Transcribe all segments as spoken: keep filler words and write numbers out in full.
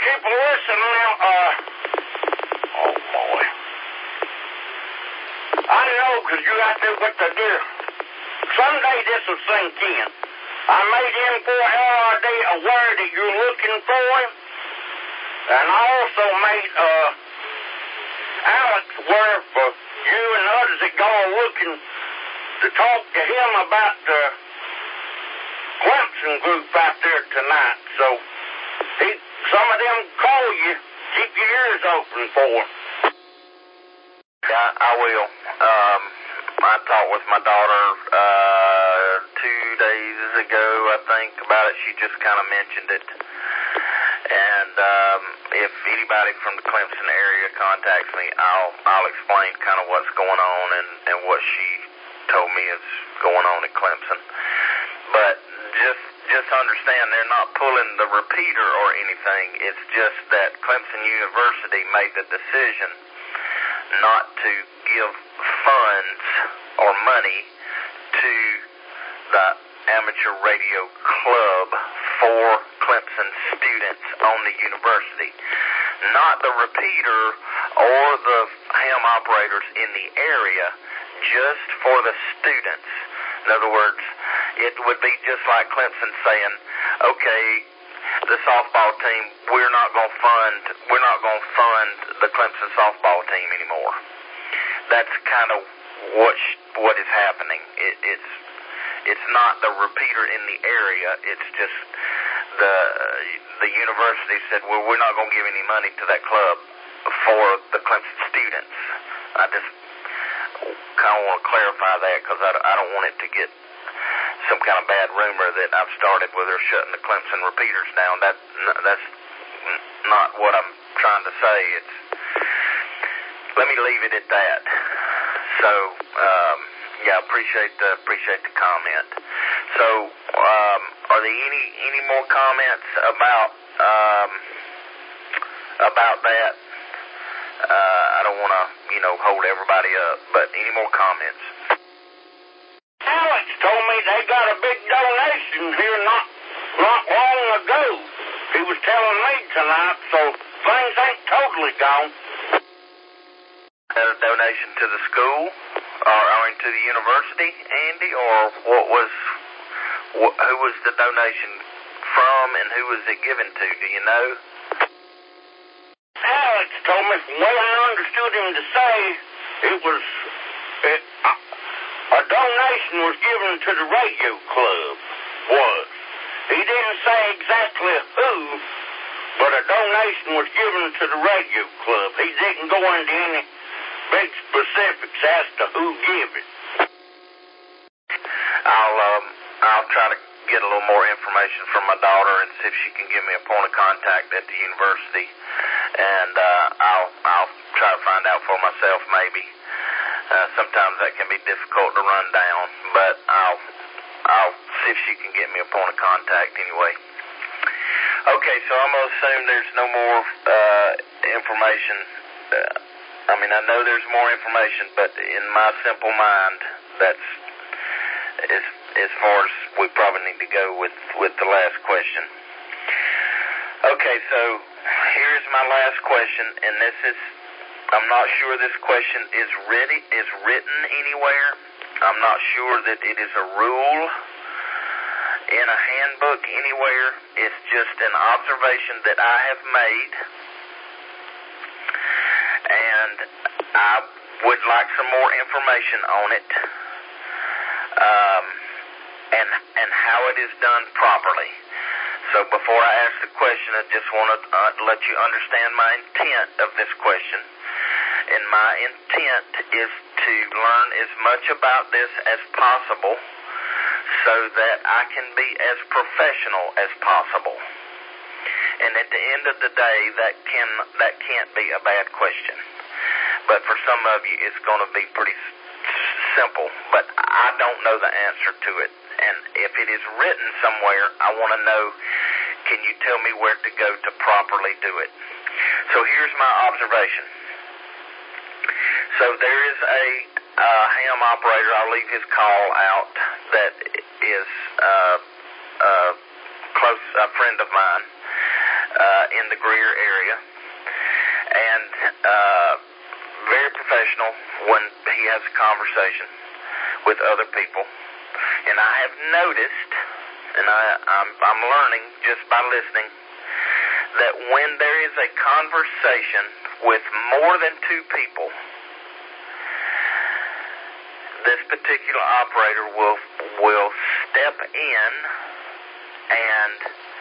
keep a listen now. Uh, oh, boy. I know, because you got to do what they do. Someday this will sink in. I made M four L R D aware that you're looking for him. And I also made uh, Alex aware for you and others that go looking to talk to him about the Clemson group out there tonight. So he, some of them call you. Keep your ears open for him. Yeah, I will. Um, I talked with my daughter uh, two days ago, I think, about it. She just kind of mentioned it. And um, if anybody from the Clemson area contacts me, I'll I'll explain kind of what's going on and, and what she told me is going on at Clemson. But just just understand, they're not pulling the repeater or anything. It's just that Clemson University made the decision not to give funds or money to the amateur radio club for Clemson students on the university. Not the repeater or the ham operators in the area, just for the students. In other words, it would be just like Clemson saying, okay, the softball team, we're not going to fund, we're not going to fund the Clemson softball team anymore. That's kind of what sh- what is happening. It, it's it's not the repeater in the area. It's just the the university said, well, we're not going to give any money to that club for the Clemson students. I just kind of want to clarify that because I, I don't want it to get some kind of bad rumor that I've started where they're shutting the Clemson repeaters down. That that's not what I'm trying to say. It's let me leave it at that. So um, yeah, appreciate the appreciate the comment. So um, are there any any more comments about um, about that? Uh, I don't want to you know hold everybody up, but any more comments? Alex told me they got a big donation here not not long ago. He was telling me tonight, so things ain't totally gone. A donation to the school, or, or to the university, Andy, or what was what, who was the donation from, and who was it given to? Do you know? Alex told me, from what I understood him to say, it was it, uh, a donation was given to the radio club. Was he didn't say exactly who, but a donation was given to the radio club. He didn't go into any big specifics as to who gave it. I'll um, I'll try to get a little more information from my daughter and see if she can give me a point of contact at the university, and uh, I'll I'll try to find out for myself maybe. Uh, sometimes that can be difficult to run down, but I'll I'll see if she can get me a point of contact anyway. Okay, so I'm gonna assume there's no more uh, information. Uh, I mean, I know there's more information, but in my simple mind, that's as as far as we probably need to go with with the last question. Okay, so here's my last question, and this is. I'm not sure this question is ready, is written anywhere. I'm not sure that it is a rule in a handbook anywhere. It's just an observation that I have made, and I would like some more information on it, um, and and how it is done properly. So before I ask the question, I just want to uh, let you understand my intent of this question. And my intent is to learn as much about this as possible so that I can be as professional as possible. And at the end of the day, that can that can't be a bad question. But for some of you, it's going to be pretty s- simple. But I don't know the answer to it. And if it is written somewhere, I want to know, can you tell me where to go to properly do it? So here's my observation. So there is a uh, ham operator, I'll leave his call out, that is uh, uh, close, a friend of mine. uh, in the Greer area, and uh, very professional when he has a conversation with other people. And I have noticed, and I, I'm, I'm learning just by listening, that when there is a conversation with more than two people, this particular operator will will step in and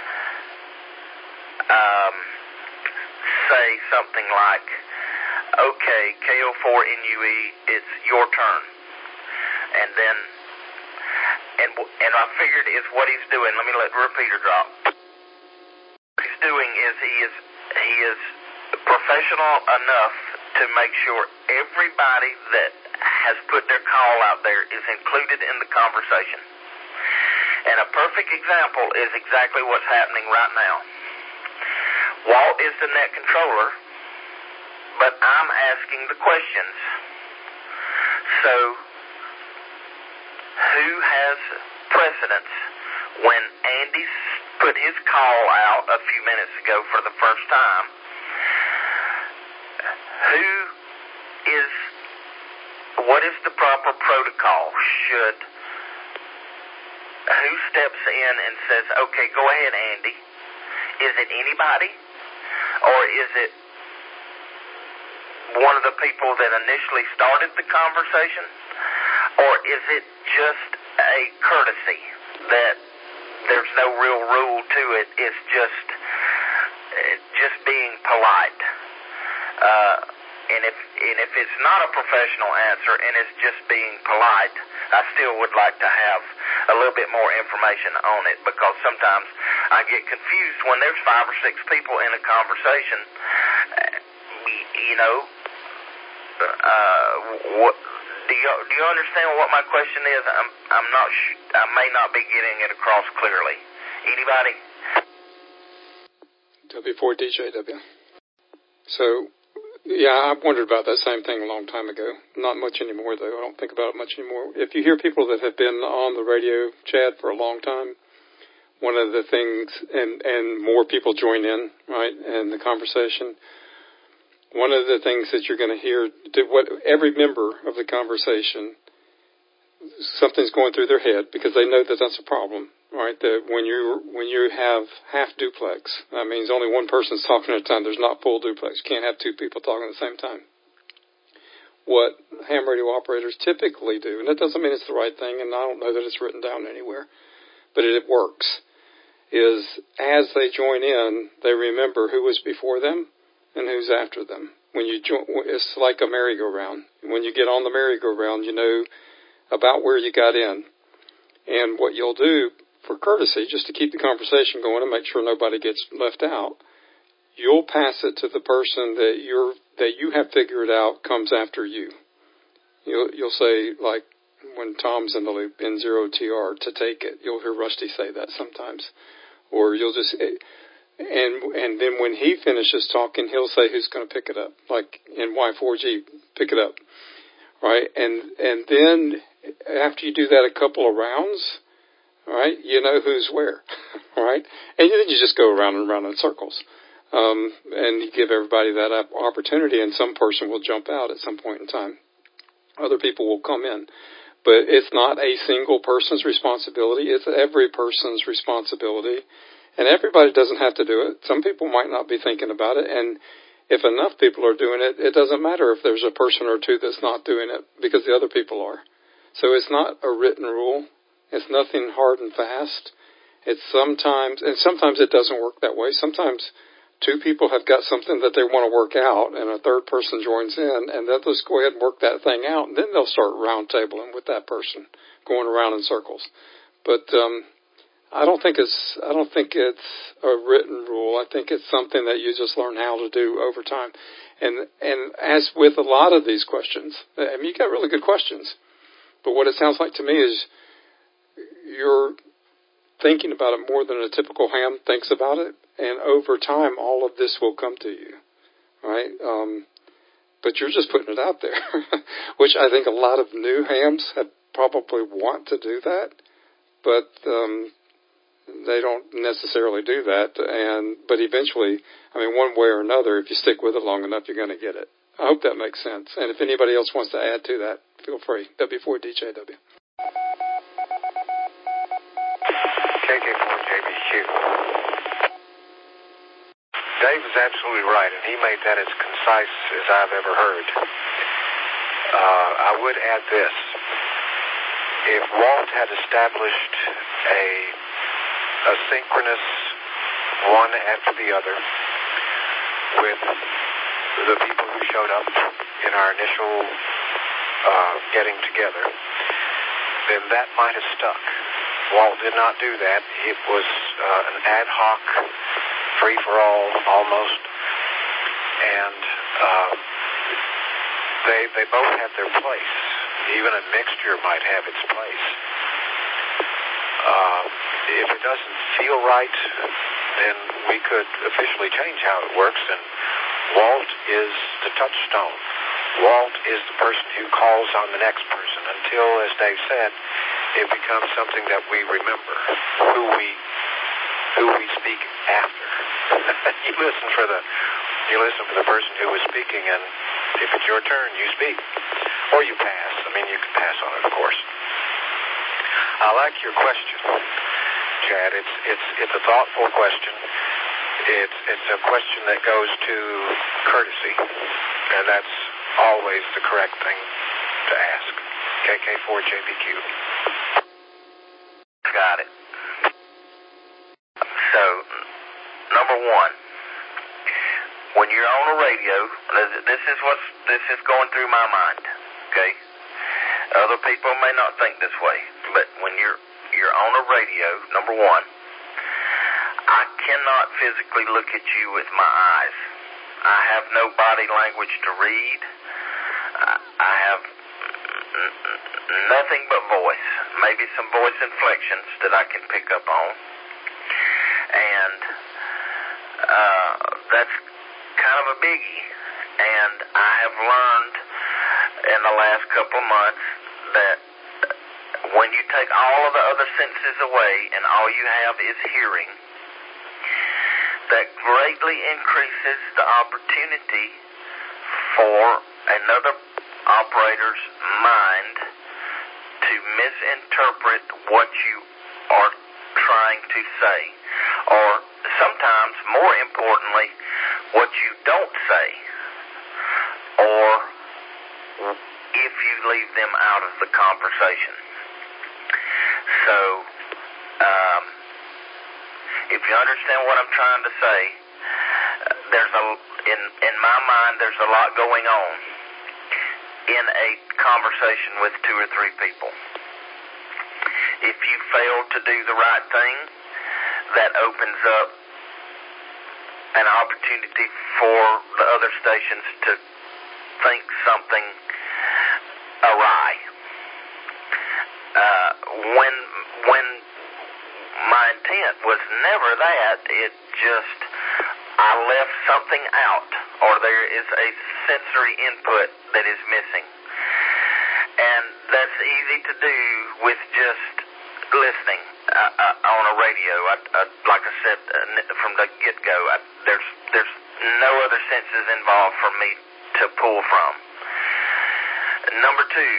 um, say something like, "Okay, K O four N U E, it's your turn," and then and and I figured is what he's doing. Let me let the repeater drop. What he's doing is he is he is professional enough to make sure everybody that has put their call out there is included in the conversation. And a perfect example is exactly what's happening right now. Walt is the net controller, but I'm asking the questions. So, who has precedence when Andy put his call out a few minutes ago for the first time? Who is, what is the proper protocol? Should, who steps in and says, okay, go ahead, Andy? Is it anybody? Or is it one of the people that initially started the conversation? Or is it just a courtesy that there's no real rule to it? It's just, just being polite. Uh, and if and if it's not a professional answer and it's just being polite, I still would like to have a little bit more information on it, because sometimes I get confused when there's five or six people in a conversation. You know, uh, what do you do? You understand what my question is? I'm I'm not. I may not be getting it across clearly. Anybody? W four D J W. So. Yeah, I've wondered about that same thing a long time ago. Not much anymore, though. I don't think about it much anymore. If you hear people that have been on the radio, Chad, for a long time, one of the things, and, and more people join in, right, in the conversation, one of the things that you're going to hear, what every member of the conversation, something's going through their head because they know that that's a problem, right? That when you when you have half duplex, that means only one person's talking at a time. There's not full duplex. You can't have two people talking at the same time. What ham radio operators typically do, and that doesn't mean it's the right thing, and I don't know that it's written down anywhere, but it, it works, is as they join in, they remember who was before them and who's after them. When you join, it's like a merry-go-round. When you get on the merry-go-round, you know about where you got in. And what you'll do for courtesy, just to keep the conversation going and make sure nobody gets left out, you'll pass it to the person that you're that you have figured out comes after you. You'll you'll say, like when Tom's in the loop, N zero T R, to take it. You'll hear Rusty say that sometimes. Or you'll just and and then when he finishes talking, he'll say who's going to pick it up, like in Y four G, pick it up. Right? And and then after you do that a couple of rounds, right, you know who's where, right? And then you just go around and around in circles. Um, and you give everybody that opportunity, and some person will jump out at some point in time. Other people will come in. But it's not a single person's responsibility. It's every person's responsibility. And everybody doesn't have to do it. Some people might not be thinking about it. And if enough people are doing it, it doesn't matter if there's a person or two that's not doing it, because the other people are. So it's not a written rule. It's nothing hard and fast. It's sometimes, and sometimes it doesn't work that way. Sometimes two people have got something that they want to work out, and a third person joins in, and they'll just go ahead and work that thing out, and then they'll start round tabling with that person, going around in circles. But um, I don't think it's I don't think it's a written rule. I think it's something that you just learn how to do over time. And and as with a lot of these questions, I mean, you got really good questions. But what it sounds like to me is you're thinking about it more than a typical ham thinks about it, and over time, all of this will come to you, right? Um, but you're just putting it out there, which I think a lot of new hams have probably want to do that, but um, They don't necessarily do that, and but eventually, I mean, one way or another, if you stick with it long enough, you're going to get it. I hope that makes sense. And if anybody else wants to add to that, feel free. W four D J W. K K four J B Q. Dave is absolutely right, and he made that as concise as I've ever heard. Uh, I would add this. If Walt had established a, a synchronous one after the other with the people who showed up in our initial uh, getting together, then that might have stuck. Walt did not do that. It was uh, an ad hoc, free-for-all almost, and uh, they they both have their place. Even a mixture might have its place. Uh, if it doesn't feel right, then we could officially change how it works, and Walt is the touchstone. Walt is the person who calls on the next person until, as Dave said, it becomes something that we remember, who we who we speak after. you listen for the you listen for the person who was speaking, and if it's your turn, you speak. Or you pass. I mean, you can pass on it, of course. I like your question, Chad. It's it's it's a thoughtful question. It's it's a question that goes to courtesy, and that's always the correct thing to ask. K K four J B Q. Got it. So, number one, when you're on the radio, this is what's this is going through my mind. Okay, other people may not think this way, but when you're you're on a radio, number one, I cannot physically look at you with my eyes. I have no body language to read. I, I have n- n- nothing but voice, maybe some voice inflections that I can pick up on, and uh, that's kind of a biggie. And I have learned in the last couple of months that when you take all of the other senses away and all you have is hearing, that greatly increases the opportunity for another operator's mind to misinterpret what you are trying to say, or sometimes, more importantly, what you don't say, or if you leave them out of the conversation. So, um, if you understand what I'm trying to say, there's a in in my mind there's a lot going on in a conversation with two or three people. If you fail to do the right thing, that opens up an opportunity for the other stations to think something awry. Uh, when when my intent was never that, it just I left something out, or there is a sensory input that is missing, and that's easy to do with just listening uh, uh, on a radio. I, I, like I said uh, from the get-go, I, there's there's no other senses involved for me to pull from. Number two,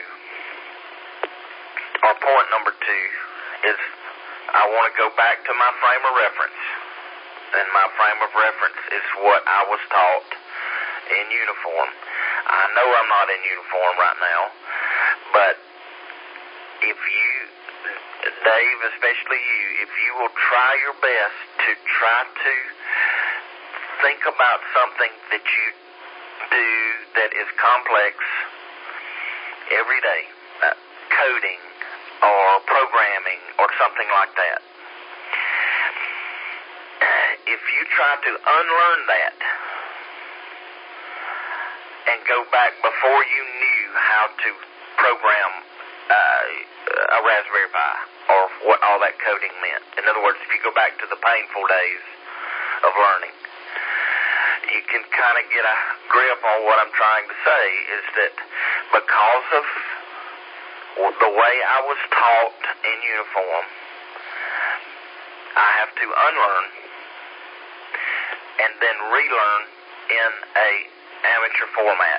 or point number two, is I want to go back to my frame of reference. And my frame of reference is what I was taught in uniform. I know I'm not in uniform right now, but if you, Dave, especially you, if you will try your best to try to think about something that you do that is complex every day, uh, coding or programming or something like that. If you try to unlearn that and go back before you knew how to program uh, a Raspberry Pi or what all that coding meant, in other words, if you go back to the painful days of learning, you can kind of get a grip on what I'm trying to say is that because of the way I was taught in uniform, I have to unlearn and then relearn in a amateur format.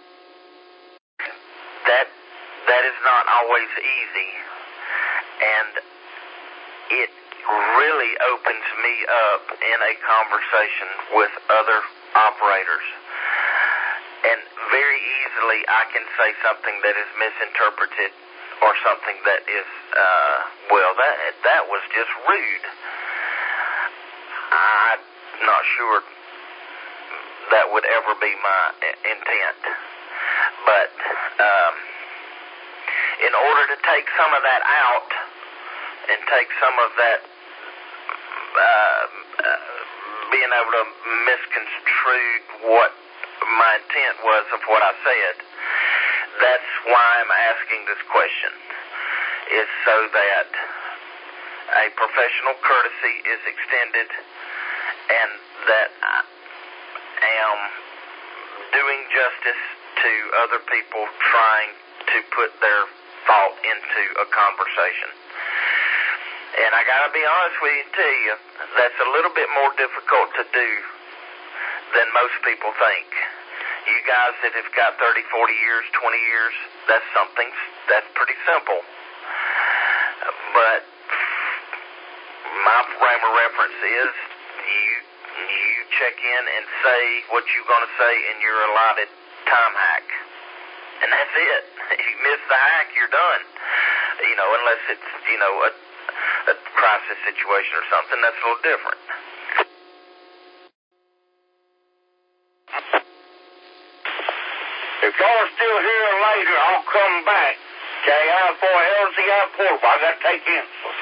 That that is not always easy, and it really opens me up in a conversation with other operators. And very easily I can say something that is misinterpreted or something that is, uh, well, that that was just rude. I'm not sure that would ever be my intent. But um, in order to take some of that out and take some of that uh, uh, being able to misconstrue what my intent was of what I said, that's why I'm asking this question, is so that a professional courtesy is extended and that I am doing justice to other people trying to put their thought into a conversation. And I gotta be honest with you and tell you, that's a little bit more difficult to do than most people think. You guys that have got thirty, forty years, twenty years, that's something, that's pretty simple. But my frame of reference is you you check in and say what you're going to say in your allotted time hack. And that's it. If you miss the hack, you're done. You know, unless it's, you know, a, a crisis situation or something, that's a little different. If y'all are still here later, I'll come back. K I four L Z I portable. I got to take insulin.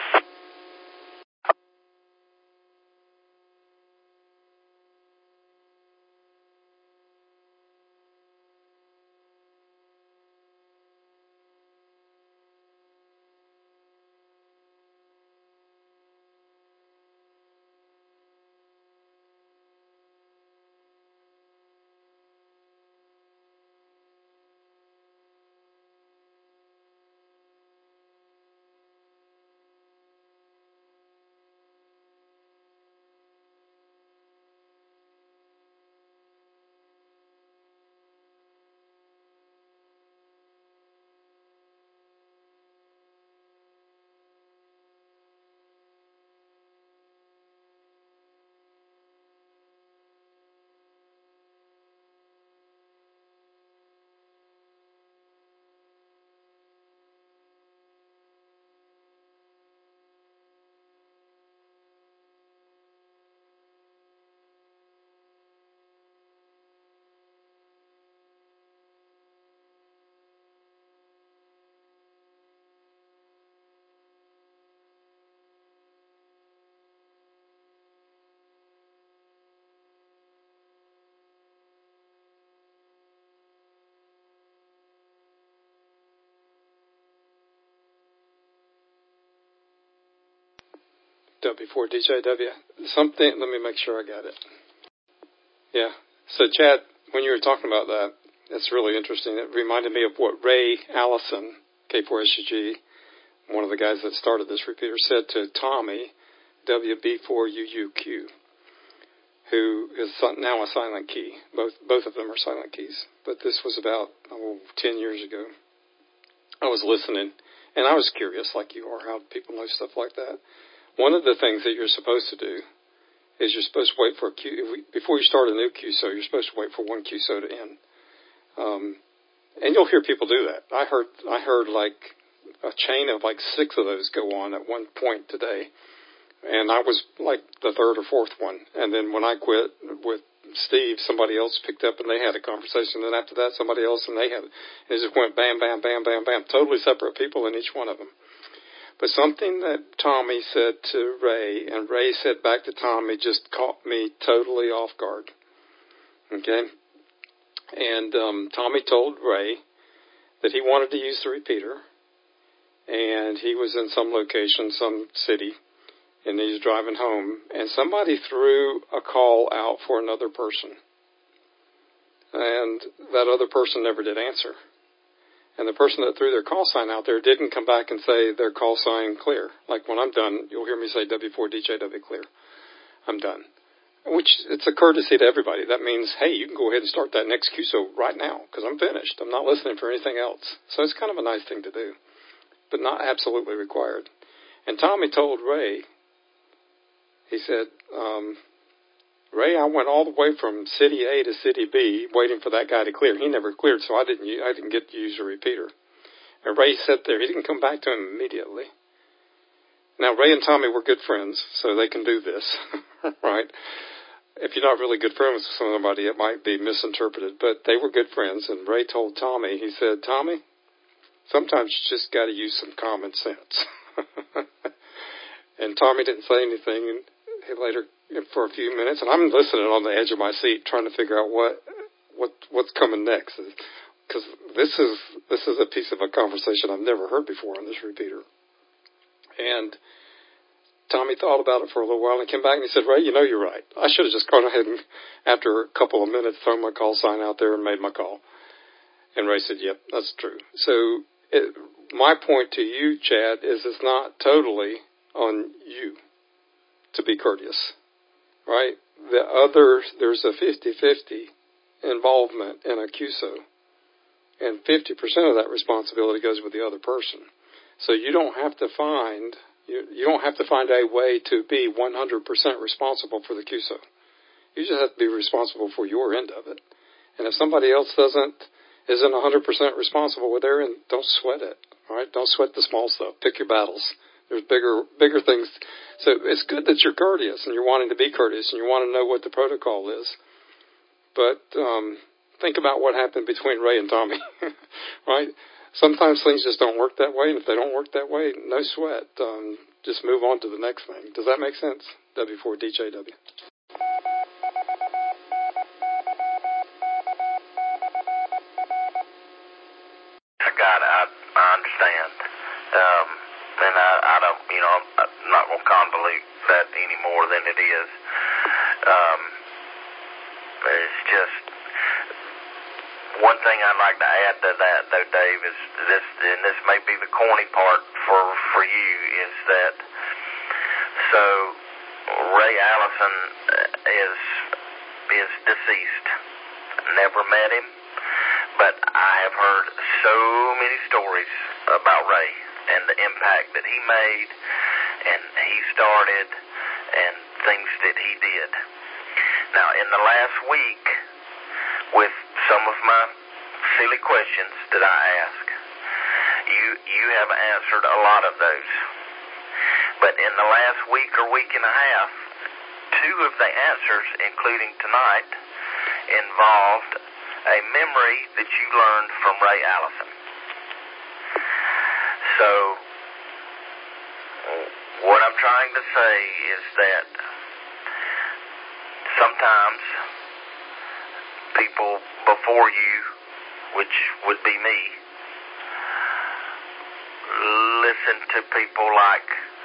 W four D J W. Something, let me make sure I got it. Yeah. So, Chad, when you were talking about that, it's really interesting. It reminded me of what Ray Allison, K four S U G, one of the guys that started this repeater, said to Tommy, W B four U U Q, who is now a silent key. Both both of them are silent keys. But this was about, oh, ten years ago. I was listening, and I was curious, like you are, how people know stuff like that. One of the things that you're supposed to do is you're supposed to wait for a Q, if we, before you start a new Q S O, you're supposed to wait for one Q S O to end. Um, and you'll hear people do that. I heard, I heard like a chain of like six of those go on at one point today. And I was like the third or fourth one. And then when I quit with Steve, somebody else picked up and they had a conversation. And after that, somebody else and they had it. And it just went bam, bam, bam, bam, bam. Totally separate people in each one of them. But something that Tommy said to Ray, and Ray said back to Tommy, just caught me totally off guard. Okay? And um, Tommy told Ray that he wanted to use the repeater, and he was in some location, some city, and he was driving home, and somebody threw a call out for another person. And that other person never did answer. and the person that threw their call sign out there didn't come back and say their call sign clear. Like when I'm done, you'll hear me say W four D J W clear. I'm done. Which, it's a courtesy to everybody. That means, hey, you can go ahead and start that next Q S O right now because I'm finished. I'm not listening for anything else. So it's kind of a nice thing to do, but not absolutely required. And Tommy told Ray, he said, um, Ray, I went all the way from city A to city B waiting for that guy to clear. He never cleared, so I didn't I didn't get to use a repeater. And Ray sat there. He didn't come back to him immediately. Now, Ray and Tommy were good friends, so they can do this, right? If you're not really good friends with somebody, it might be misinterpreted. But they were good friends, and Ray told Tommy, he said, Tommy, sometimes you just got to use some common sense. And Tommy didn't say anything, and he later, for a few minutes, and I'm listening on the edge of my seat, trying to figure out what what what's coming next, because this is this is a piece of a conversation I've never heard before on this repeater. And Tommy thought about it for a little while and came back and he said, Ray, you know you're right. I should have just gone ahead and, after a couple of minutes, thrown my call sign out there and made my call. And Ray said, yep, that's true. So it, my point to you, Chad, is it's not totally on you to be courteous, right? The other, there's a fifty-fifty involvement in a Q S O, and fifty percent of that responsibility goes with the other person. So you don't have to find you, you don't have to find a way to be one hundred percent responsible for the Q S O. You just have to be responsible for your end of it. And if somebody else doesn't isn't one hundred percent responsible with their end, don't sweat it. All right, don't sweat the small stuff. Pick your battles. There's bigger bigger things. So it's good that you're courteous and you're wanting to be courteous and you want to know what the protocol is. But um, think about what happened between Ray and Tommy, right? Sometimes things just don't work that way, and if they don't work that way, no sweat. Um, just move on to the next thing. Does that make sense? W four D J W. I got it. I, I understand. Um, and I, I don't, you know, I'm not going to convolute that any more than it is. Um, it's just one thing I'd like to add to that, though, Dave, is this, and this may be the corny part for, for you, is that, so Ray Allison is, is deceased. Never met him, but I have heard so many stories about Ray and the impact that he made and he started and things that he did. Now, in the last week, with some of my silly questions that I ask, you you have answered a lot of those. But in the last week or week and a half, two of the answers, including tonight, involved a memory that you learned from Ray Allison. So, what I'm trying to say is that sometimes people before you, which would be me, listen to people like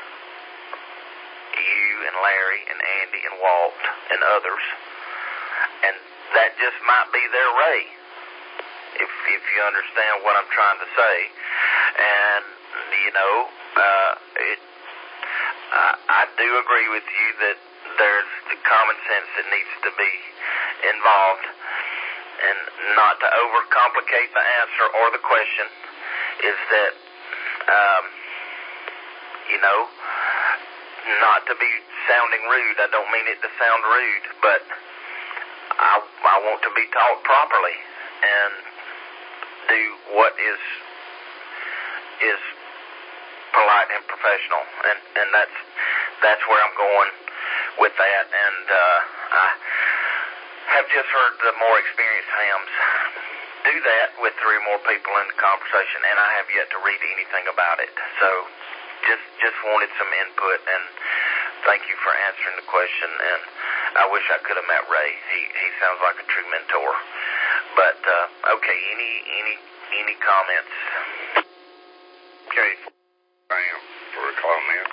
you and Larry and Andy and Walt and others, and that just might be their Ray, if if you understand what I'm trying to say. And you know, uh, it, I, I do agree with you that there's the common sense that needs to be involved, and not to overcomplicate the answer or the question is that, um, you know, not to be sounding rude. I don't mean it to sound rude, but I, I want to be taught properly and do what is is polite and professional, and, and that's that's where I'm going with that. And uh, I have just heard the more experienced hams do that with three or more people in the conversation, and I have yet to read anything about it. So just just wanted some input, and thank you for answering the question. And I wish I could have met Ray. He he sounds like a true mentor. But uh, okay, any any any comments? Okay, I am for a comment.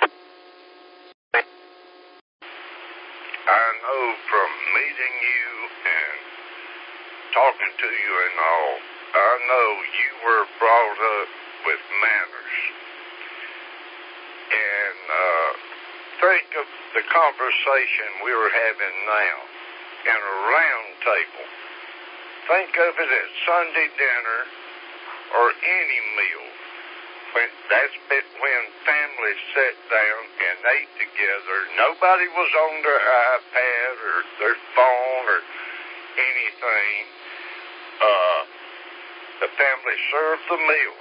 I know from meeting you and talking to you and all I know you were brought up with manners. And uh, think of the conversation we were having now in a round table. Think of it at Sunday dinner or any meal. When that's when families sat down and ate together. Nobody was on their iPad or their phone or anything. Uh, the family served the meal.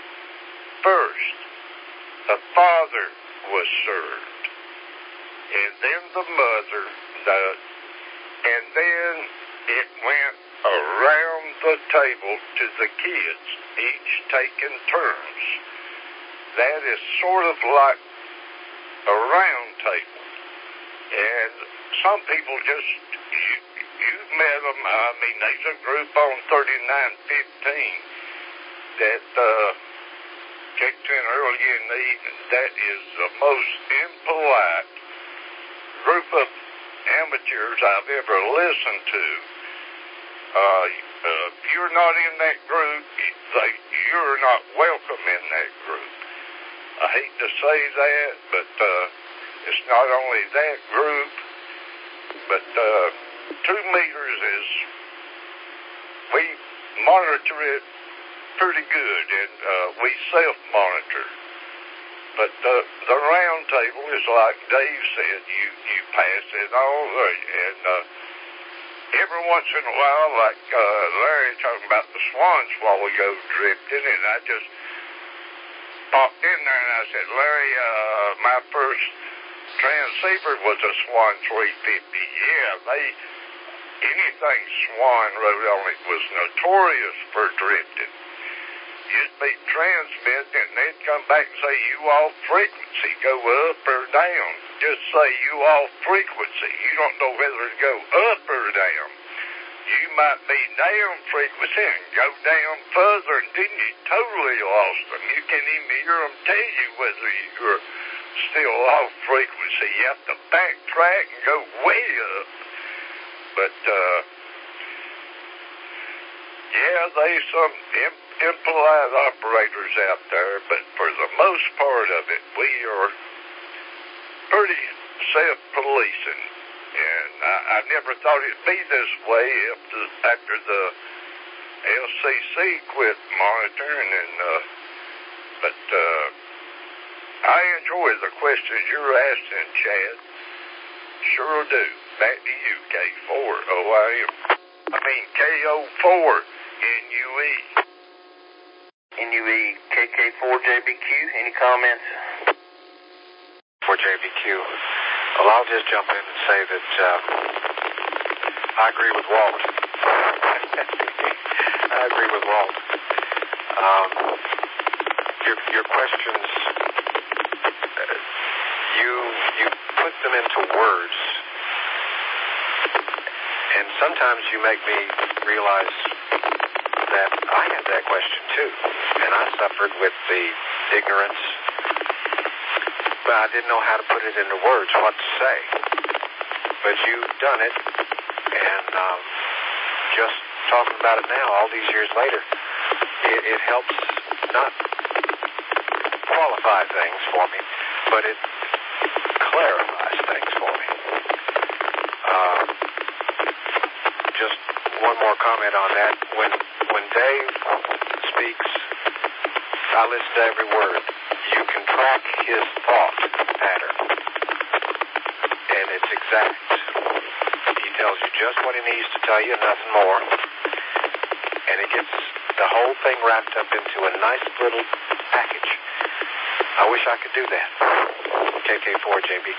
First, the father was served, and then the mother, the, and then it went around the table to the kids, each taking turns. That is sort of like a round table. And some people just, you, you've met them. I mean, there's a group on thirty-nine fifteen that uh, kicked in early in the evening. That is the most impolite group of amateurs I've ever listened to. Uh, uh, if you're not in that group, they, you're not welcome in that group. I hate to say that, but uh, it's not only that group, but uh, two meters is, we monitor it pretty good, and uh, we self-monitor. But uh, the round table is like Dave said, you, you pass it on, and uh, every once in a while, like uh, Larry talking about the swan swallow drifting, and I just popped in there and I said, Larry, uh, my first transceiver was a Swan three fifty. Yeah, they, anything Swan wrote on it was notorious for drifting. You'd be transmitting and they'd come back and say, you off frequency, go up or down. Just say you off frequency. You don't know whether to go up or down. You might be down frequency and go down further, and then you totally lost them. You can't even hear them tell you whether you're still off frequency. You have to backtrack and go way up. But, uh, yeah, there's some imp- impolite operators out there, but for the most part of it, we are pretty self-policing. And I, I never thought it'd be this way after, after the L C C quit monitoring. And uh, but uh, I enjoy the questions you're asking, Chad. Sure do. Back to you, K four O I M. I mean K O four N U E. N U E K K four J B Q. Any comments? For J B Q. Well, I'll just jump in and say that uh, I agree with Walt. I agree with Walt. Um, your your questions, uh, you you put them into words, and sometimes you make me realize that I had that question too, and I suffered with the ignorance. But I didn't know how to put it into words, what to say. But you've done it, and um, just talking about it now, all these years later, it, it helps not qualify things for me, but it clarifies things for me. Uh, just one more comment on that. When when Dave speaks, I listen to every word. You can track his thought pattern, and it's exact. He tells you just what he needs to tell you, nothing more, and it gets the whole thing wrapped up into a nice little package. I wish I could do that. K K four J B Q.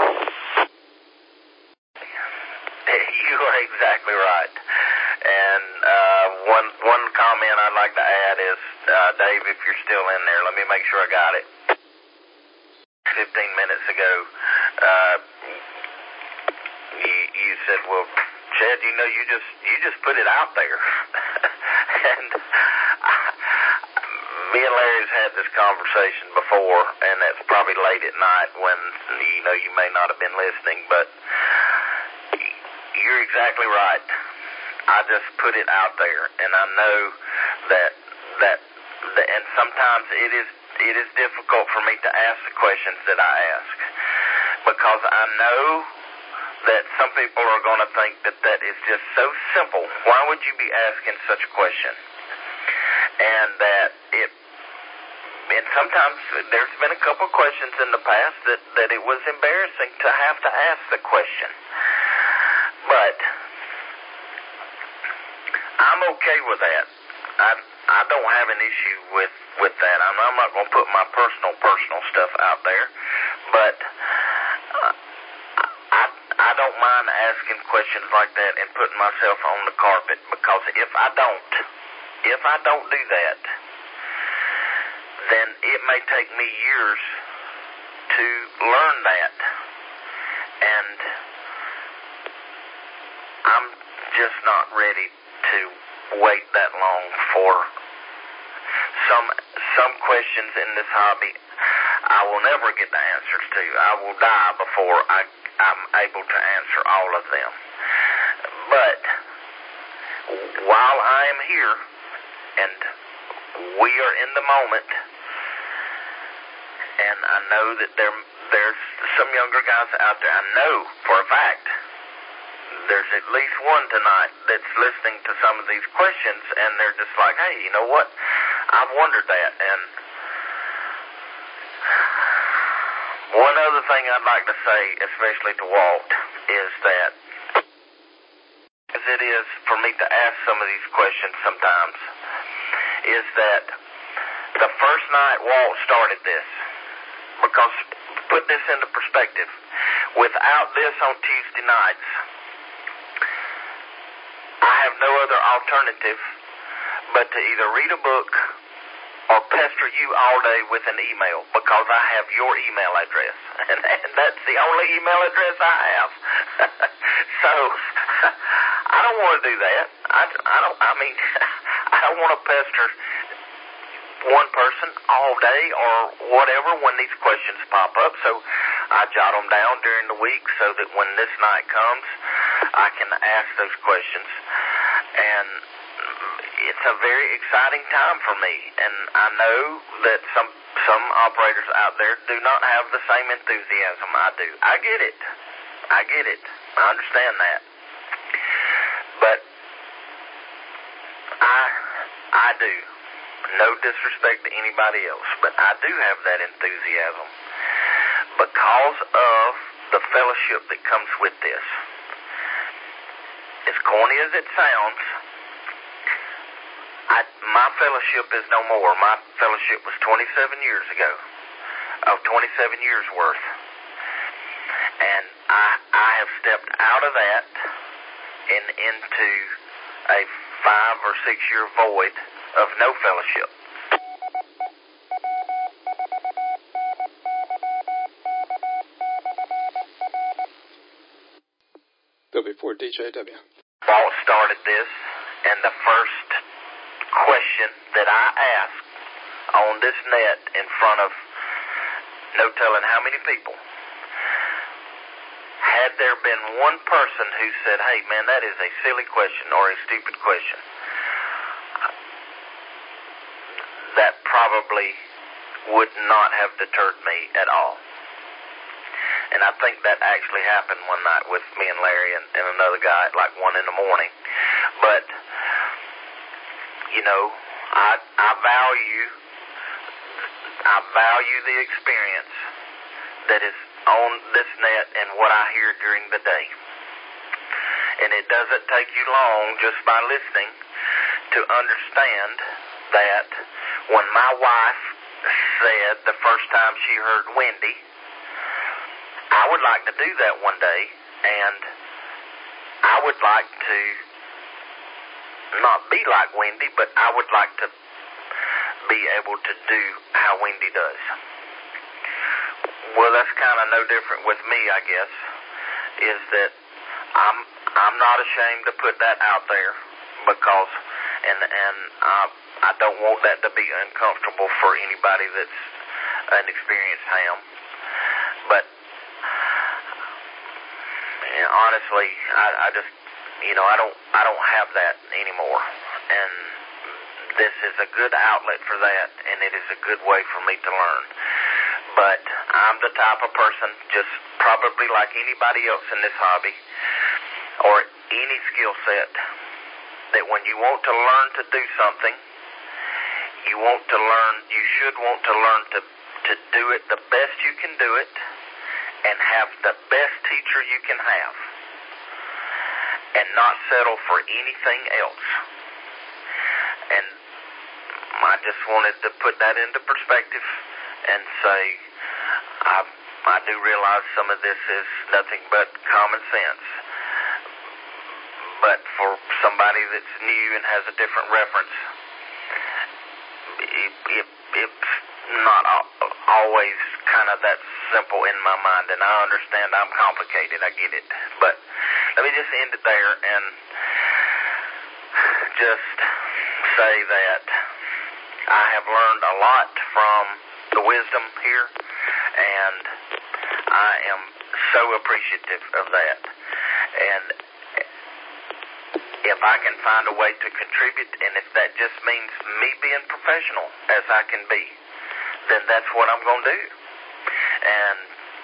You are exactly right. And uh, one one comment I'd like to add is, uh, Dave, if you're still in there, let me make sure I got it. Fifteen minutes ago, uh, you, you said, "Well, Chad, you know, you just you just put it out there." And I, me and Larry's had this conversation before, and that's probably late at night when you know you may not have been listening, but you're exactly right. I just put it out there, and I know that that, that and sometimes it is it is difficult for me to ask the questions that I ask, because I know that some people are going to think that that is just so simple. Why would you be asking such a question? And that it, and sometimes there's been a couple of questions in the past that, that it was embarrassing to have to ask the question. But I'm okay with that. I, I don't have an issue with, with that. I'm, I'm not going to put my personal, personal stuff out there, but uh, I, I don't mind asking questions like that and putting myself on the carpet, because if I don't, if I don't do that, then it may take me years to learn that. And I'm just not ready to wait that long for some some questions in this hobby. I will never get the answers to. I will die before I, I'm able to answer all of them. But while I am here and we are in the moment, and I know that there there's some younger guys out there, I know for a fact there's at least one tonight that's listening to some of these questions, and they're just like, hey, you know what? I've wondered that. And one other thing I'd like to say, especially to Walt, is that as it is for me to ask some of these questions sometimes, is that the first night Walt started this, because put this into perspective, without this on Tuesday nights, I have no other alternative but to either read a book or pester you all day with an email, because I have your email address, and, and that's the only email address I have. So I don't want to do that. I, I don't. I mean, I don't want to pester one person all day or whatever when these questions pop up. So I jot them down during the week so that when this night comes, I can ask those questions. And it's a very exciting time for me. And I know that some some operators out there do not have the same enthusiasm I do. I get it. I get it. I understand that. But I I do. No disrespect to anybody else, but I do have that enthusiasm because of the fellowship that comes with this. As corny as it sounds, I, my fellowship is no more. My fellowship was twenty-seven years ago, of twenty-seven years worth. And I, I have stepped out of that and into a five or six year void of no fellowship. W four D J W. Walt started this, and the first question that I asked on this net in front of no telling how many people, had there been one person who said, hey man, that is a silly question or a stupid question, that probably would not have deterred me at all. And I think that actually happened one night with me and Larry and, and another guy at like one in the morning. But, you know, I I value I value the experience that is on this net and what I hear during the day. And it doesn't take you long just by listening to understand that when my wife said the first time she heard Wendy, I would like to do that one day, and I would like to not be like Wendy, but I would like to be able to do how Wendy does. Well, that's kind of no different with me, I guess, is that I'm I'm not ashamed to put that out there, because, and and I, I don't want that to be uncomfortable for anybody that's an experienced ham. But and honestly, I, I just, you know, I don't I don't have that anymore. And this is a good outlet for that, and it is a good way for me to learn. But I'm the type of person, just probably like anybody else in this hobby or any skill set, that when you want to learn to do something, you want to learn, you should want to learn to, to do it the best you can do it and have the best teacher you can have and not settle for anything else. And I just wanted to put that into perspective and say, I, I do realize some of this is nothing but common sense. But for somebody that's new and has a different reference, it, it, it's not always kind of that simple in my mind. And I understand I'm complicated. I get it. But let me just end it there and just say that I have learned a lot from the wisdom here, and I am so appreciative of that. And if I can find a way to contribute, and if that just means me being professional as I can be, then that's what I'm going to do. And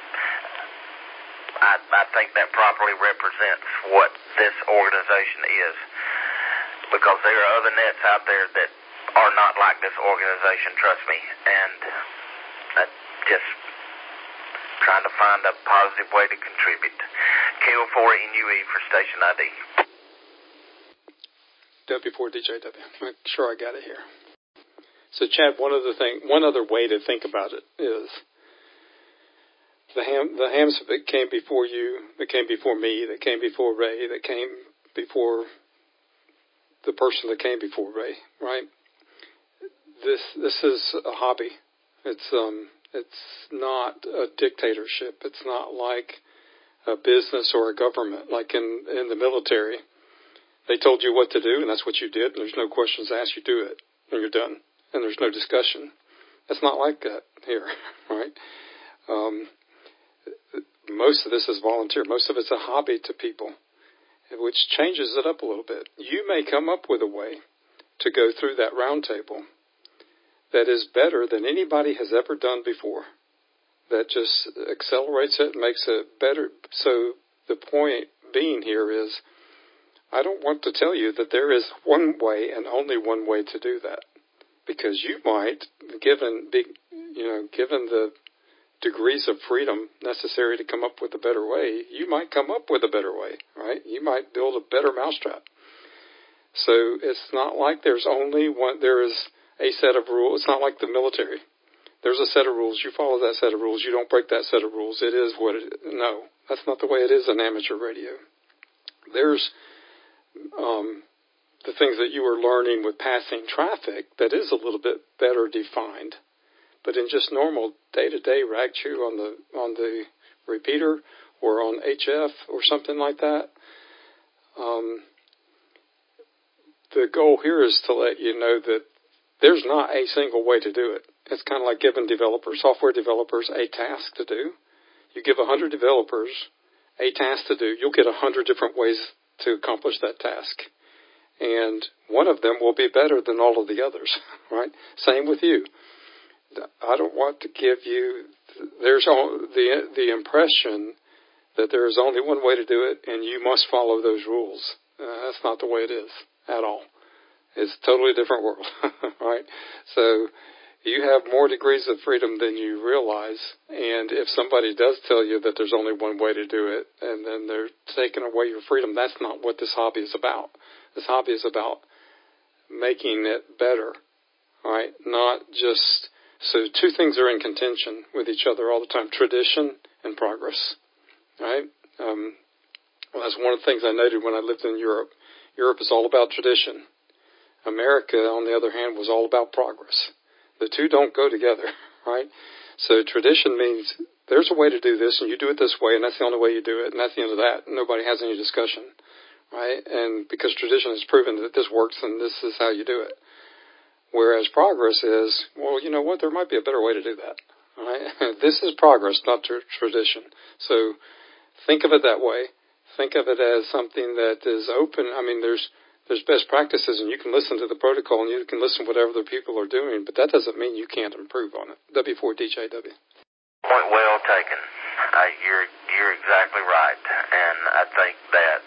I, I think that properly represents what this organization is, because there are other nets out there that are not like this organization, trust me, and I just trying to find a positive way to contribute. K O four N U E for station I D. W four D J W. I'm sure I got it here. So, Chad, one other thing, one other way to think about it is the ham, the hams that came before you, that came before me, that came before Ray, that came before the person that came before Ray, right? This this is a hobby. It's um it's not a dictatorship. It's not like a business or a government, like in in the military. They told you what to do, and that's what you did, and there's no questions asked. You do it, and you're done, and there's no discussion. It's not like that here, right? Um, most of this is volunteer. Most of it's a hobby to people, which changes it up a little bit. You may come up with a way to go through that round table that is better than anybody has ever done before, that just accelerates it and makes it better. So the point being here is, I don't want to tell you that there is one way and only one way to do that, because you might, given big, you know, given the degrees of freedom necessary to come up with a better way, you might come up with a better way, right? You might build a better mousetrap. So it's not like there's only one. There is a set of rules. It's not like the military. There's a set of rules. You follow that set of rules. You don't break that set of rules. It is what it is. No, that's not the way it is in amateur radio. There's Um, the things that you were learning with passing traffic that is a little bit better defined, but in just normal day-to-day rag chew on the on the repeater or on H F or something like that, um, the goal here is to let you know that there's not a single way to do it. It's kind of like giving developers, software developers, a task to do. You give a hundred developers a task to do, you'll get a hundred different ways to accomplish that task. And one of them will be better than all of the others, right? Same with you. I don't want to give you, there's the the impression that there is only one way to do it and you must follow those rules. Uh, that's not the way it is at all. It's a totally different world, right? So you have more degrees of freedom than you realize, and if somebody does tell you that there's only one way to do it, and then they're taking away your freedom, that's not what this hobby is about. This hobby is about making it better, right? Not just, so two things are in contention with each other all the time, tradition and progress, right? Um, well, that's one of the things I noted when I lived in Europe. Europe is all about tradition. America, on the other hand, was all about progress. The two don't go together, right? So tradition means there's a way to do this, and you do it this way, and that's the only way you do it, and that's the end of that. Nobody has any discussion, right? And because tradition has proven that this works, and this is how you do it. Whereas progress is, well, you know what? There might be a better way to do that, right? This is progress, not tra- tradition. So think of it that way. Think of it as something that is open. I mean, there's there's best practices, and you can listen to the protocol, and you can listen to whatever the people are doing, but that doesn't mean you can't improve on it. W four D J W. Point well taken. Uh, you're you're exactly right, and I think that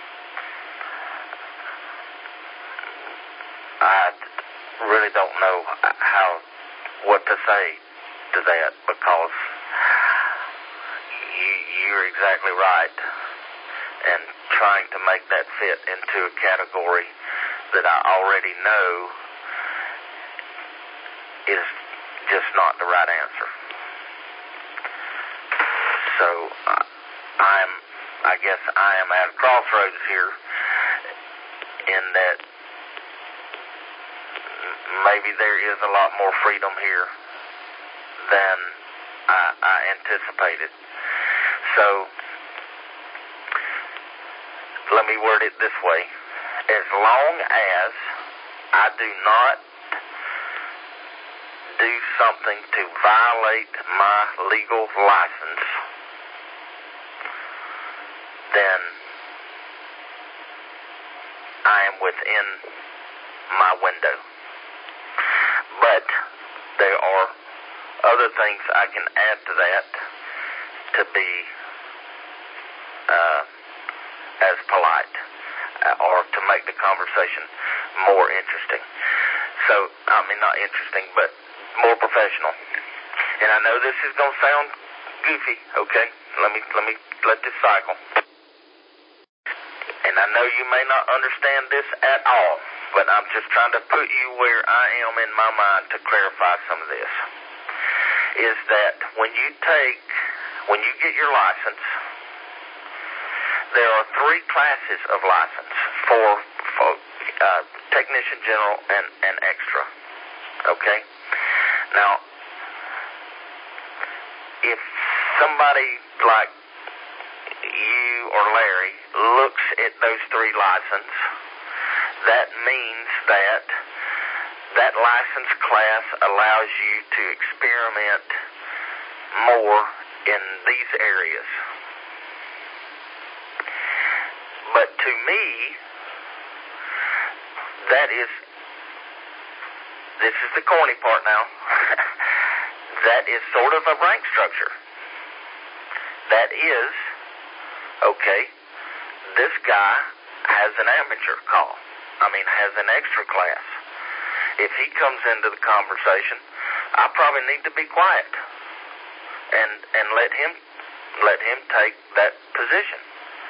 I really don't know how what to say to that, because you, you're exactly right, and trying to make that fit into a category that I already know is just not the right answer. So uh, I'm, I guess I am at a crossroads here, in that maybe there is a lot more freedom here than I, I anticipated. So let me word it this way. As long as I do not do something to violate my legal license, then I am within my window. But there are other things I can add to that to be uh, as polite, uh, or to make the conversation more interesting. So, I mean, not interesting, but more professional. And I know this is going to sound goofy, okay? Let me, let me let this cycle. And I know you may not understand this at all, but I'm just trying to put you where I am in my mind to clarify some of this. Is that when you take, when you get your license, there are three classes of license for, for uh, technician general and, and extra. Okay? Now, if somebody like you or Larry looks at those three licenses, that means that that license class allows you to experiment more in these areas. But to me, that is, this is the corny part now, that is sort of a rank structure. That is, okay, this guy has an amateur call. I mean, has an extra class. If he comes into the conversation, I probably need to be quiet and and let him let him take that position.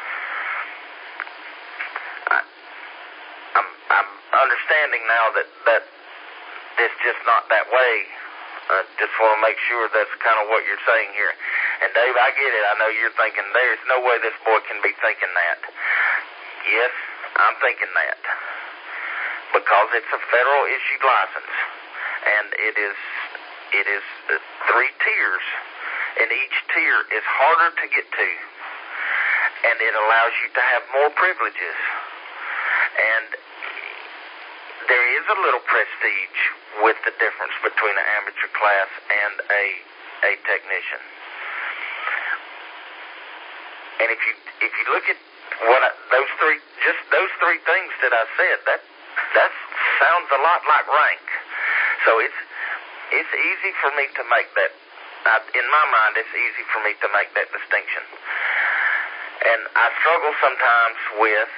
I, I'm I'm understanding now that that it's just not that way. I just want to make sure that's kind of what you're saying here. And Dave, I get it. I know you're thinking there's no way this boy can be thinking that. Yes, I'm thinking that. Because it's a federal issued license, and it is it is three tiers, and each tier is harder to get to, and it allows you to have more privileges, and there is a little prestige with the difference between an amateur class and a a technician. And if you if you look at what I, those three just those three things that I said, that that sounds a lot like rank. So it's it's easy for me to make that. Uh, in my mind, it's easy for me to make that distinction. And I struggle sometimes with,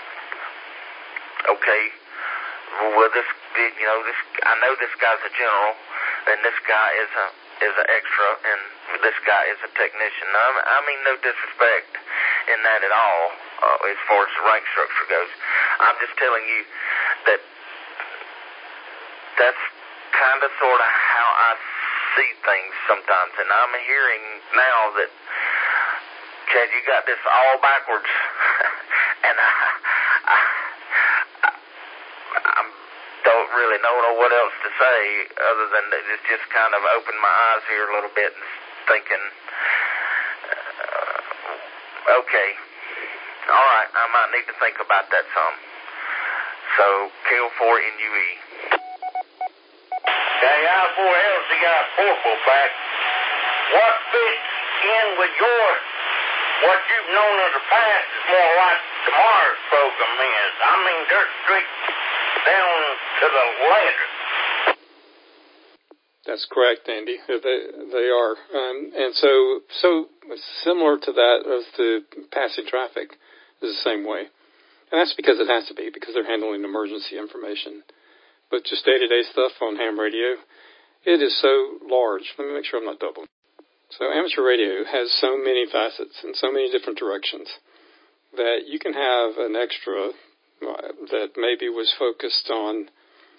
okay, well, this, you know, this, I know this guy's a general, and this guy is a is an extra, and this guy is a technician. Now, I mean, no disrespect in that at all, uh, as far as the rank structure goes. I'm just telling you that that's kind of sort of how I see things sometimes, and I'm hearing now that, Chad, you got this all backwards, and I, I, I, I don't really know what else to say other than that it's just kind of opened my eyes here a little bit and thinking, uh, okay, all right, I might need to think about that some. So, K O four N U E. Okay, I four L C got portable back. What fits in with your, what you've known in the past is more like the Mars folks them is. I mean, they're straight down to the letter. That's correct, Andy. They they are, um, and so so similar to that as the passing traffic is the same way, and that's because it has to be because they're handling emergency information. But just day-to-day stuff on ham radio, it is so large. Let me make sure I'm not doubling. So amateur radio has so many facets and so many different directions that you can have an extra uh, that maybe was focused on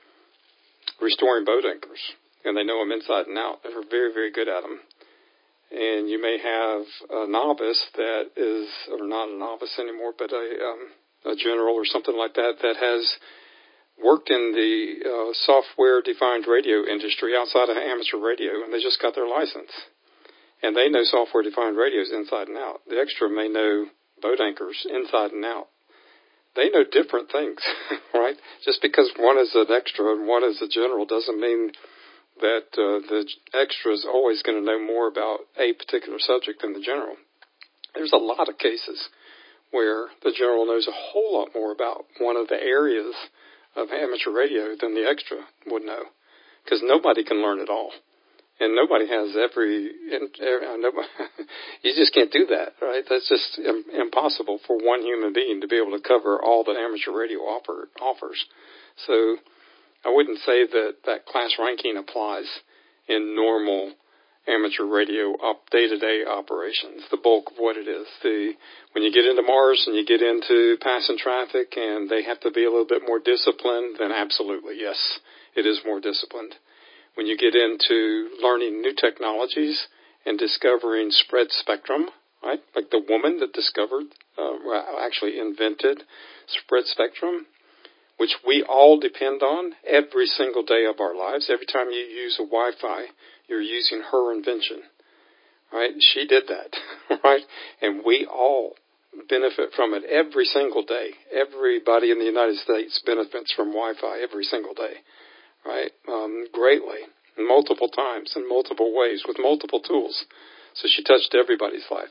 restoring boat anchors, and they know them inside and out. They're very, very good at them. And you may have a novice that is, or not a novice anymore, but a, um, a general or something like that that has worked in the uh, software-defined radio industry outside of amateur radio, and they just got their license. And they know software-defined radios inside and out. The extra may know boat anchors inside and out. They know different things, right? Just because one is an extra and one is a general doesn't mean that uh, the extra is always going to know more about a particular subject than the general. There's a lot of cases where the general knows a whole lot more about one of the areas of amateur radio than the extra would know, because nobody can learn it all. And nobody has every, nobody, you just can't do that, right? That's just impossible for one human being to be able to cover all that amateur radio offer, offers. So I wouldn't say that that class ranking applies in normal amateur radio op, day-to-day operations, the bulk of what it is. The, when you get into Mars and you get into passing traffic and they have to be a little bit more disciplined, then absolutely, yes, it is more disciplined. When you get into learning new technologies and discovering spread spectrum, right, like the woman that discovered, uh, actually invented spread spectrum, which we all depend on every single day of our lives. Every time you use a Wi-Fi, you're using her invention, right? She did that, right? And we all benefit from it every single day. Everybody in the United States benefits from Wi-Fi every single day. Right, um, greatly, multiple times, in multiple ways, with multiple tools. So she touched everybody's life.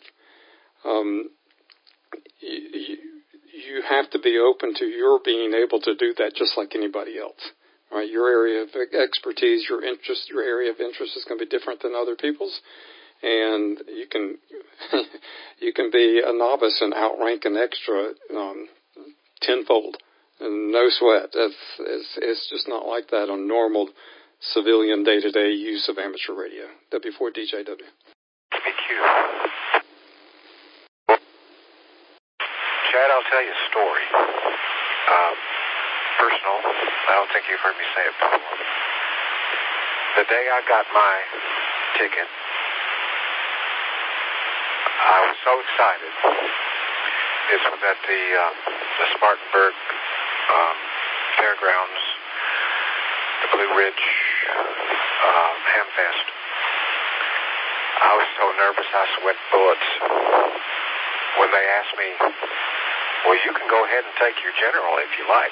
Um, you, you have to be open to your being able to do that just like anybody else. Right, your area of expertise, your interest, your area of interest is going to be different than other people's, and you can you can be a novice and outrank an extra um, tenfold. And no sweat. That's, it's, it's just not like that on normal civilian day-to-day use of amateur radio. W four D J W. Thank you. Chad, I'll tell you a story. Uh, personal. I don't think you've heard me say it before. The day I got my ticket, I was so excited. It was at the, uh, the Spartanburg Um, fairgrounds, the Blue Ridge uh, Hamfest. I was so nervous I sweat bullets when they asked me, well, you can go ahead and take your general if you like.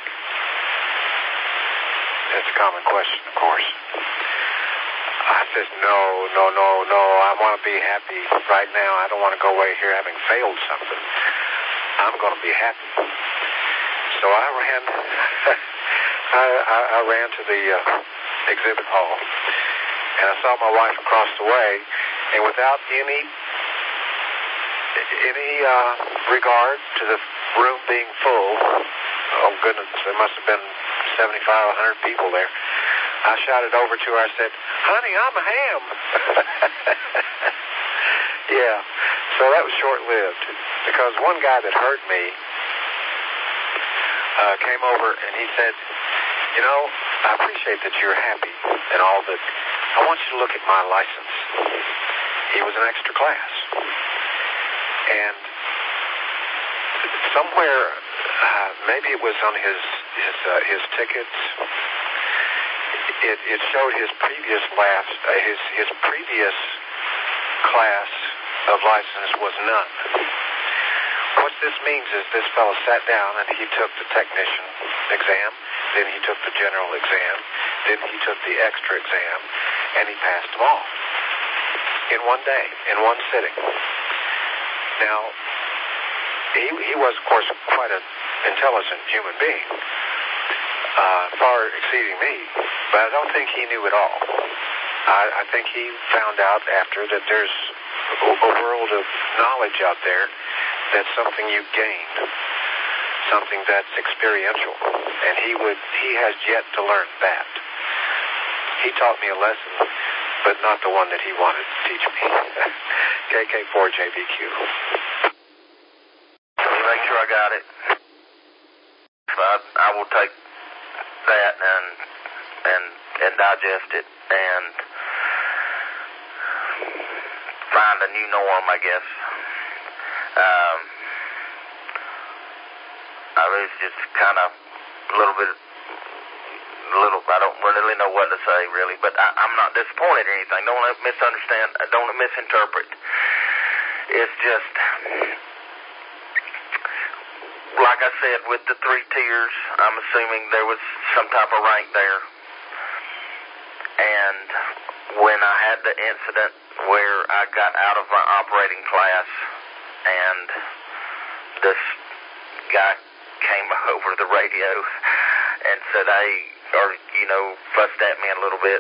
It's a common question, of course. I said, no, no, no, no, I want to be happy right now. I don't want to go away here having failed something. I'm going to be happy. So I ran, I, I, I ran to the uh, exhibit hall, and I saw my wife across the way, and without any any uh, regard to the room being full, oh goodness, there must have been seventy-five, a hundred people there, I shouted over to her, I said, honey, I'm a ham. Yeah, so that was short-lived, because one guy that heard me Uh, came over and he said, you know, I appreciate that you're happy and all, but I want you to look at my license. He was an extra class. And somewhere, uh, maybe it was on his his uh, his tickets, it, it showed his previous class, uh, his, his previous class of license was none. What this means is this fellow sat down and he took the technician exam, then he took the general exam, then he took the extra exam, and he passed them all in one day, in one sitting. Now, he, he was, of course, quite a intelligent human being, uh, far exceeding me, but I don't think he knew it all. I, I think he found out after that there's a, a world of knowledge out there that's something you gain, something that's experiential, and he would he has yet to learn that. He taught me a lesson, but not the one that he wanted to teach me. K K four J B Q. Let me make sure I got it. I, I will take that and and and digest it and find a new norm, I guess. Um, I was just kind of a little bit, a little. I don't really know what to say, really, but I, I'm not disappointed or anything. Don't let misunderstand. Don't let misinterpret. It's just, like I said, with the three tiers, I'm assuming there was some type of rank there. And when I had the incident where I got out of my operating class and this guy came over the radio and said, hey, or, you know, fussed at me a little bit,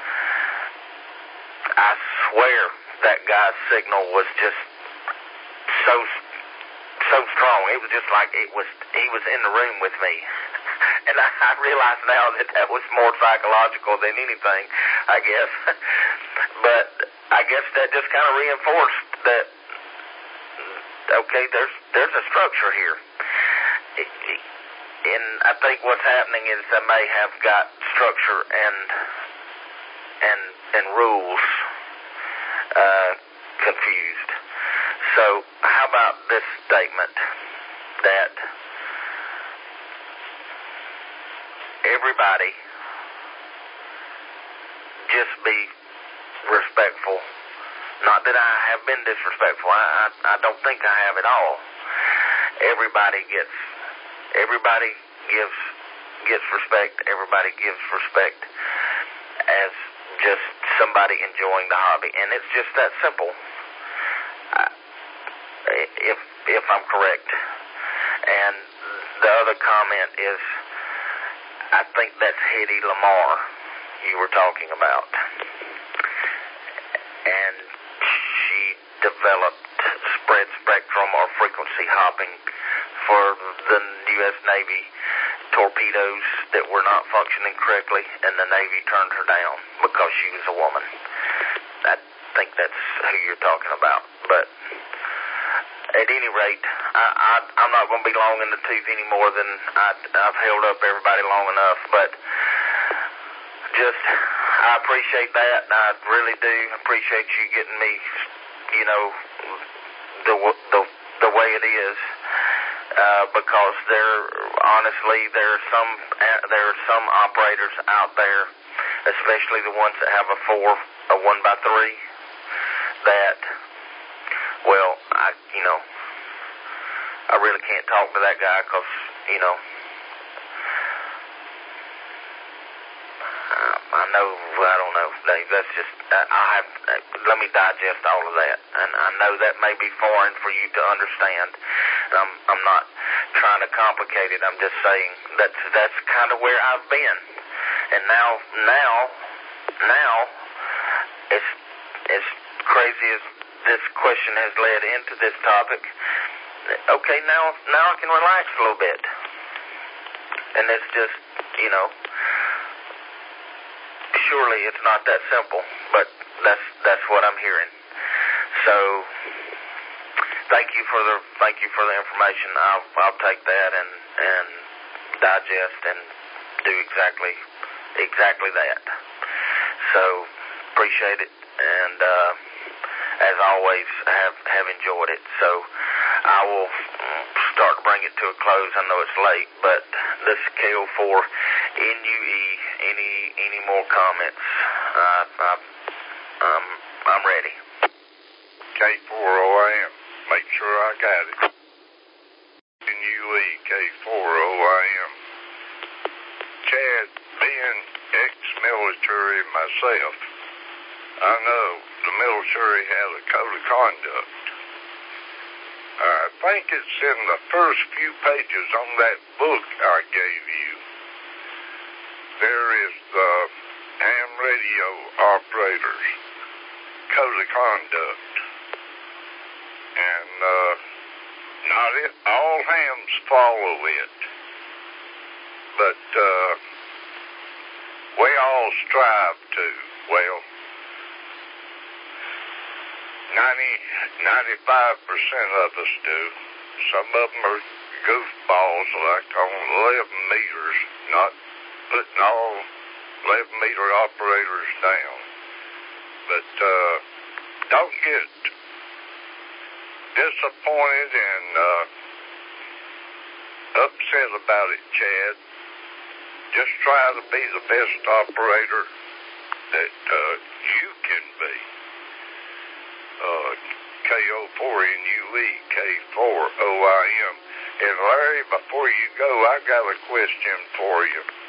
I swear that guy's signal was just so so strong. It was just like it was he was in the room with me. And I, I realize now that that was more psychological than anything, I guess. But I guess that just kind of reinforced that, okay, there's there's a structure here. And I think what's happening is I may have got structure and and and rules uh, confused. So how about this statement that everybody just be respectful? Not that I have been disrespectful. I, I, I don't think I have at all. Everybody gets, everybody gives, gets respect. Everybody gives respect as just somebody enjoying the hobby, and it's just that simple. I, if if I'm correct, and the other comment is, I think that's Hedy Lamarr you were talking about, and she developed spread spectrum or frequency hopping for the U S Navy torpedoes that were not functioning correctly, and the Navy turned her down because she was a woman. I think that's who you're talking about. But at any rate, I, I, I'm not going to be long in the tooth any more than I, I've held up everybody long enough. But just, I appreciate that, and I really do appreciate you getting me, you know, the the, the way it is. Uh, because there, honestly, there are some uh, there are some operators out there, especially the ones that have a four, a one by three, that, well, I, you know, I really can't talk to that guy because, you know, uh, I know, I don't know, Dave. That's just, uh, I have. Uh, let me digest all of that, and I know that may be foreign for you to understand. I'm, I'm not trying to complicate it. I'm just saying that's that's kind of where I've been, and now now now as as crazy as this question has led into this topic, okay, now now I can relax a little bit, and it's just, you know, surely it's not that simple, but that's that's what I'm hearing. So thank you for the thank you for the information. I'll I'll take that and and digest and do exactly exactly that. So appreciate it, and uh, as always, have have enjoyed it. So I will start to bring it to a close. I know it's late, but this is K O four N U E. Any any more comments? Uh, I, um, I'm ready. K four O I M. Make sure I got it. N U E K four O I M. Chad, being ex-military myself, I know the military has a code of conduct. Alright, think it's in the first few pages on that book I gave you. There is the ham radio operators code of conduct. And uh, not it, all hams follow it. But uh, we all strive to. Well, ninety, ninety-five percent of us do. Some of them are goofballs like on eleven meters, not putting all eleven meter operators down. But uh, don't get disappointed and uh, upset about it, Chad. Just try to be the best operator that uh, you can be. Uh, K O four N U E, K four O I M. And Larry, before you go, I got a question for you.